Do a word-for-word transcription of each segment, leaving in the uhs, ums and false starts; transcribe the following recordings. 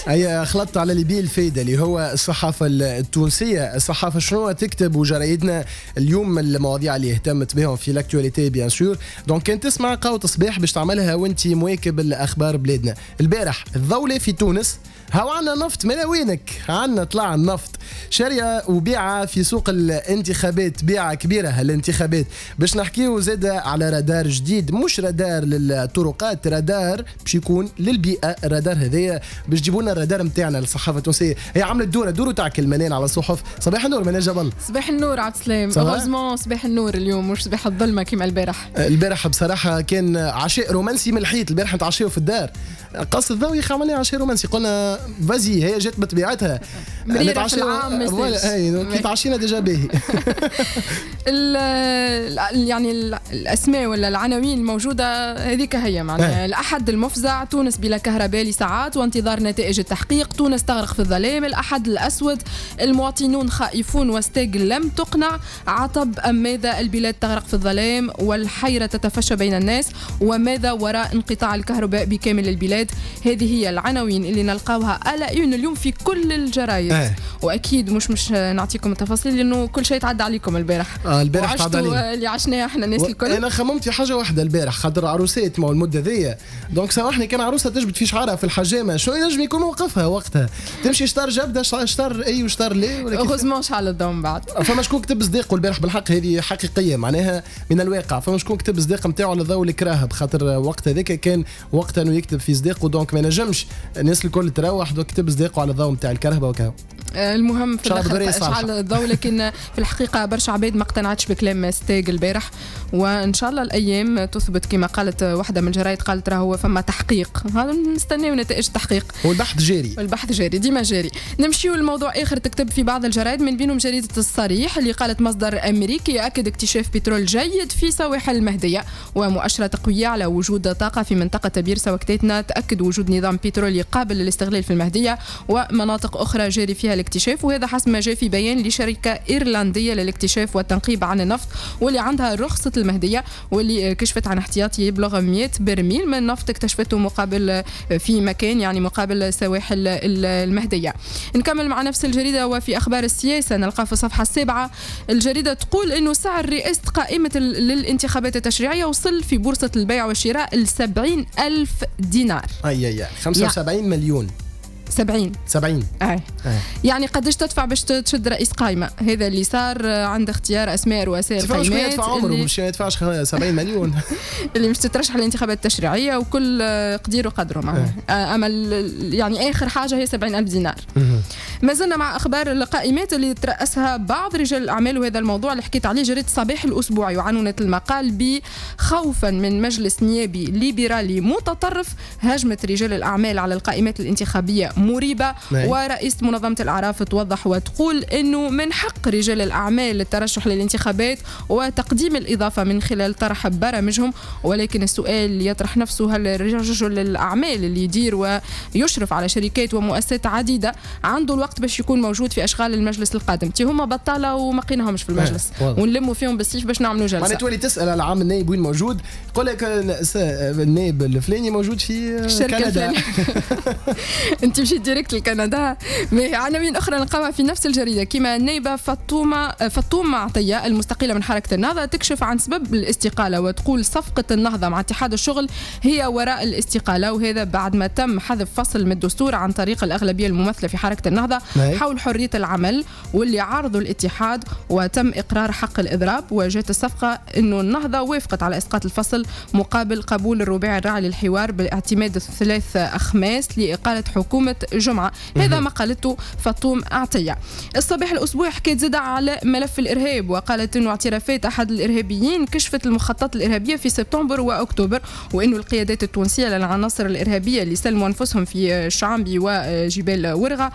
هي خلطت على اللي بيه الفايدة اللي هو الصحافة التونسية. الصحافة شنو تكتب وجرايدنا اليوم من المواضيع اللي اهتمت بهم في لاكتواليتي بيان سور. دونك كان تسمع قهوة صباح باش تعملها وانت مواكب الأخبار بلادنا. البارح الضولة في تونس، هاو عنا نفط من وينك؟ عنا طلع النفط شارية وبيعة في سوق الانتخابات، بيعة كبيرة هالانتخابات. باش نحكيو زادة على رادار جديد، مش رادار للطرقات، رادار باش يكون للبيئة. الرادار هذايا باش تجيبوا لنا الرادار نتاعنا للصحافة التونسية. هي عملت دورة دورة تاع المنان على الصحف. صباح النور منى جبل. صباح النور عبد السلام. اوغوزمون صباح النور اليوم مش صباح الظلمة كيما البارح. البارح بصراحة كان عشاء رومانسي من الحيط. البارح نتعشيو في الدار قص الضوء عملنا عشاء رومانسي، قلنا فازي هي جات بطبيعتها مريرة في العام كي تعشينا ديجا باهي. يعني الاسماء ولا العناوين الموجوده هذيك هي معناها. الاحد المفزع، تونس بلا كهرباء لساعات وانتظار نتائج التحقيق، تونس تغرق في الظلام. الاحد الاسود، المواطنون خائفون وستيغ لم تقنع. عطب، ام ماذا البلاد تغرق في الظلام والحيره تتفشى بين الناس، وماذا وراء انقطاع الكهرباء بكامل البلاد. هذه هي العناوين اللي نلقاوها على اليوم في كل الجرايد. آه. واكيد مش مش نعطيكم التفاصيل لانه كل شيء تعدى عليكم البارح. اه البارح تعدى علينا اللي عشناه احنا الناس و... الكل. انا خممت في حاجه واحده البارح خاطر عروسات مع المده ذي. دونك سامحني كان عروسه تجبد في شعرها في الحجامه، شنو ينجم يكون موقفها وقتها؟ تمشي شطار جبده شطار اي وشطار لا ولا كيف؟ غزمون شحال الضوء بعد. فما شكون كتب صديقه البارح بالحق، هذه حقيقيه معناها من الواقع. فما شكون كتب صديق نتاعو على ضوء الكراهه بخاطر وقت هذاك كان وقت انه يكتب في صديقه. دونك ما نجمش الناس الكل تروح دوك كتب صديقه على الضوء نتاع الكرهبه وكاو. المهم في الاخر اشعل الضوء، لكن في الحقيقه برشا عباد ما اقتنعتش بكلام ستيغ البارح، وان شاء الله الايام تثبت كما قالت واحده من الجرايد، قالت راهو فما تحقيق، هذا نستناو نتائج التحقيق والبحث جاري. والبحث جاري ديما جاري. نمشيو لموضوع اخر تكتب في بعض الجرايد، من بينهم جريده الصريح اللي قالت مصدر امريكي يؤكد اكتشاف بترول جيد في سواحل المهديه ومؤشرات قويه على وجود طاقه في منطقه تبير سوكتيتنا، تاكد وجود نظام بترولي قابل للاستغلال في المهديه ومناطق اخرى جاري فيها الاكتشاف. وهذا حسب ما جاء في بيان لشركه ايرلنديه للاكتشاف والتنقيب عن النفط واللي عندها رخصه المهديه، واللي كشفت عن احتياطي يبلغ مئة برميل من النفط اكتشفته مقابل في مكان يعني مقابل سواحل المهديه. نكمل مع نفس الجريده وفي اخبار السياسه نلقى في الصفحه السابعه الجريده تقول انه سعر رئاسه قائمه للانتخابات التشريعيه وصل في بورصه البيع والشراء ل سبعين ألف دينار. اي اي خمسة وسبعين يعني مليون. سبعين سبعين آه. آه. يعني قديش تدفع باش تشد رئيس قائمة؟ هذا اللي صار عند اختيار اسماء رؤساء القائمات. اللي يدفع عمره مش يدفعش سبعين مليون اللي مش تترشح للانتخابات التشريعيه وكل قدير وقدره معه. آه. اما يعني اخر حاجه هي سبعين ألف دينار. ما زلنا مع اخبار القائمات اللي ترأسها بعض رجال الاعمال، وهذا الموضوع اللي حكيت عليه جريده الصباح الاسبوعي، وعنونت المقال بخوفا من مجلس نيابي ليبرالي متطرف هاجمت رجال الاعمال على القائمات الانتخابيه مريبة. ورئيس منظمة الأعراف توضح وتقول أنه من حق رجال الأعمال الترشح للانتخابات وتقديم الإضافة من خلال طرح برامجهم، ولكن السؤال يطرح نفسه هل رجل الأعمال اللي يدير ويشرف على شركات ومؤسسات عديدة عنده الوقت باش يكون موجود في أشغال المجلس القادم؟ تي هما بطالة وما قيناهمش في المجلس ونلموا فيهم بالسيف باش نعملوا جلسة. معناتها تولي تسأل على عام النائب وين موجود، يقول لك النائب الفلاني موجود في كندا. انت مشيت ديريكت لكندا. عناوين اخرى نلقاها في نفس الجريده كما النائبه فطومه فطومه عطيه المستقيله من حركه النهضه تكشف عن سبب الاستقاله وتقول صفقه النهضه مع اتحاد الشغل هي وراء الاستقاله، وهذا بعد ما تم حذف فصل من الدستور عن طريق الاغلبيه الممثله في حركه النهضه حول حريه العمل واللي عارضوا الاتحاد، وتم اقرار حق الاضراب. وجاءت الصفقه انه النهضه وافقت على اسقاط الفصل مقابل قبول الرباعي الراعي للحوار باعتماد ثلاث اخماس لاقاله حكومه جمعة. هذا ما قالته فطوم عطية. الصباح الأسبوع حكيت زادة على ملف الإرهاب، وقالت أنه اعترافات أحد الإرهابيين كشفت المخططات الإرهابية في سبتمبر وأكتوبر، وأنه القيادات التونسية للعناصر الإرهابية اللي سلموا أنفسهم في الشعامبي وجبال ورغة عوض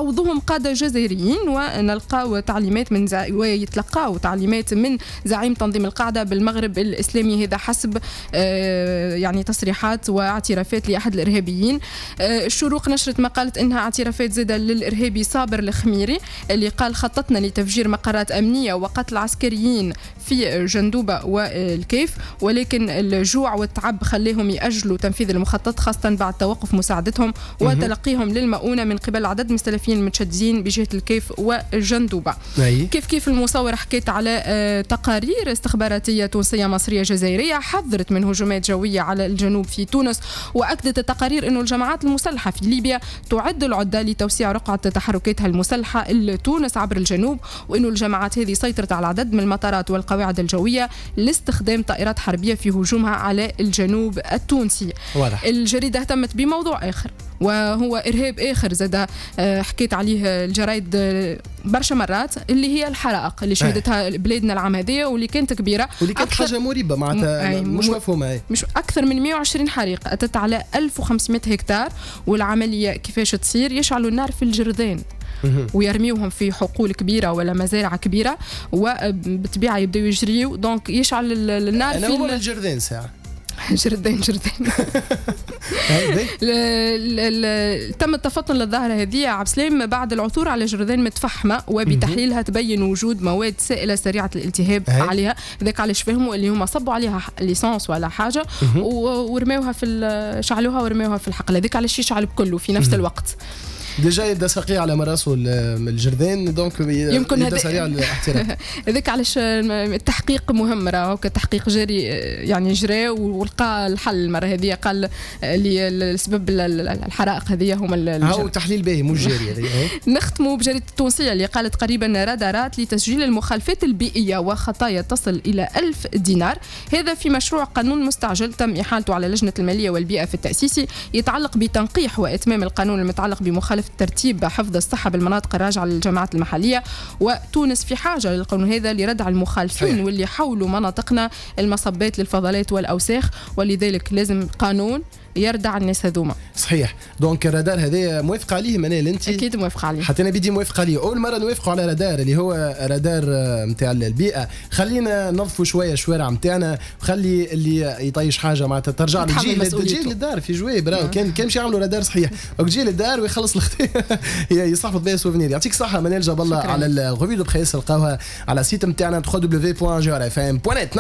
يفاوضوهم قادة جزائريين ونلقاو تعليمات من زع... ويتلقاو تعليمات من زعيم تنظيم القاعدة بالمغرب الإسلامي، هذا حسب آه يعني تصريحات واعترافات لأحد الإرهابيين. آه الشروق نشرت مقالة إنها اعترافات زادة للإرهابي صابر الخميري اللي قال خططنا لتفجير مقرات أمنية وقتل عسكريين في جندوبة والكيف، ولكن الجوع والتعب خليهم يأجلوا تنفيذ المخطط خاصة بعد توقف مساعدتهم وتلقيهم للمؤونة من قبل عدد مستلفين المتشددين بجهة الكيف والجندوبة. كيف كيف المصور حكيت على تقارير استخباراتية تونسية مصرية جزائرية حذرت من هجومات جوية على الجنوب في تونس، وأكدت التقارير أن الجماعات المسلحة في ليبيا تعد العدة لتوسيع رقعة تحركاتها المسلحة لتونس عبر الجنوب، وأن الجماعات هذه سيطرت على عدد من المطارات والقواعد الجوية لاستخدام طائرات حربية في هجومها على الجنوب التونسي. واضح. الجريدة اهتمت بموضوع آخر وهو إرهاب آخر زاد حكيت عليه الجرايد برشا مرات، اللي هي الحرائق اللي شهدتها بلادنا العام هذه واللي كانت كبيرة واللي كانت حاجة مريبة معناتها مش مفهومة. مش أكثر من مئة وعشرين حريق أتت على ألف وخمسمئة هكتار، والعملية كيفاش تصير؟ يشعلوا النار في الجردين ويرميوهم في حقول كبيرة ولا مزارع كبيرة وبالطبيعة يبدأوا يجريوا، دونك يشعل النار أنا في هو الجردين ساعة جردين جردين تم التفطن للظاهرة هذه عبد السلام بعد العثور على جردين متفحمة وبتحليلها تبين وجود مواد سائلة سريعة الالتهاب عليها، ذاك علاش فهموا اللي هما صبوا عليها ليسانس ولا حاجة ورميوها في شعلوها ورميوها في الحقل، هذاك علاش يشعل بكله في نفس الوقت. ديجا يبدا ساقيه على مراسو الجردين دونك يمكن يبدا سريع الاحتراق. هذاك علاش التحقيق مهم، راهو كتحقيق جاري يعني جرى ولقى الحل المره هذه، قال اللي السبب الحرائق هذه هما هاو تحليل باهي مش جاري هذه. نختموا بجريده التونسيه اللي قالت قريبا رادارات لتسجيل المخالفات البيئيه وخطايا تصل الى ألف دينار، هذا في مشروع قانون مستعجل تم احالته على لجنه الماليه والبيئه في التاسيسي، يتعلق بتنقيح واتمام القانون المتعلق بمخالفه ترتيب حفظ الصحة بالمناطق الراجعة للجماعات المحلية، وتونس في حاجة للقانون هذا لردع المخالفين صحيح. واللي حولوا مناطقنا المصبات للفضلات والأوساخ، ولذلك لازم قانون يردع الناس هذوما. صحيح. دونك الرادار هذا موافق عليه منال انت؟ اكيد موافق عليه، حتى انا بدي موافق عليه. اول مره نوافقوا على رادار اللي هو رادار نتاع البيئه. خلينا نظفوا شويه الشوارع نتاعنا، خلي اللي يطيش حاجه معناتها ترجع للجيل للدار في جويب. راهو كان كان مشي يعملوا رادار صحيح وجي للدار ويخلص الخطيه يصحفوا بها سوفينير. يعطيك الصحه منال جاب الله على الغوفي دو بريس، لقاوها على السيت نتاعنا دبليو دبليو دبليو بوان جي ار اف ام بوان نت.